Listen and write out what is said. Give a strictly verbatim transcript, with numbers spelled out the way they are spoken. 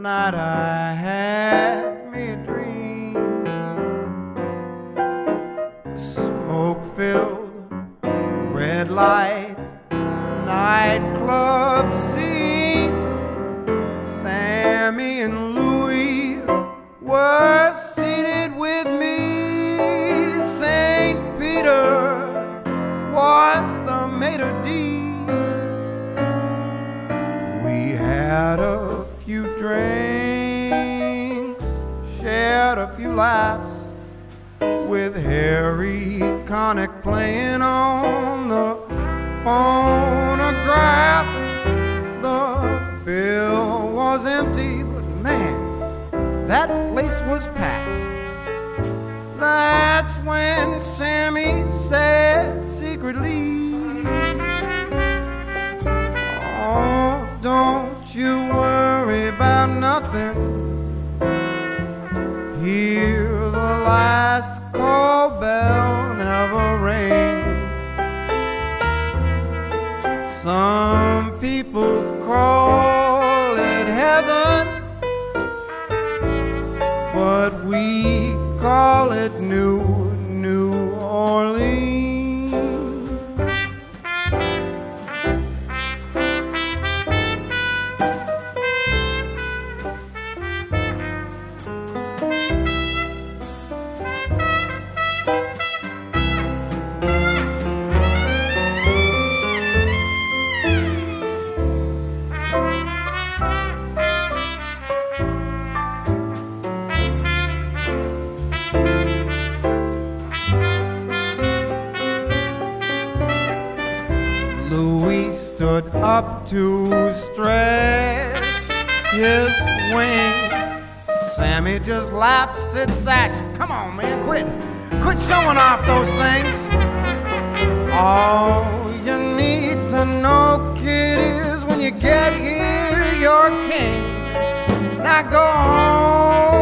night I had me a dream, a smoke-filled red light nightclub scene. Sammy and Louie were seated with me. Saint Peter was the maitre d'. We had a few drinks, shared a few laughs, with Harry Connick playing on the phonograph. The bill was empty, but man, that place was packed. That's when Sammy said secretly, oh, don't you worry about nothing. Hear the last call bell never rings. Some people call it heaven, but we call it New, New Orleans. Louis stood up to stretch his wings. Sammy just laughed, said, Satch, come on, man, quit. Quit showing off those things. All you need to know, kid, is when you get here, you're king. Now go on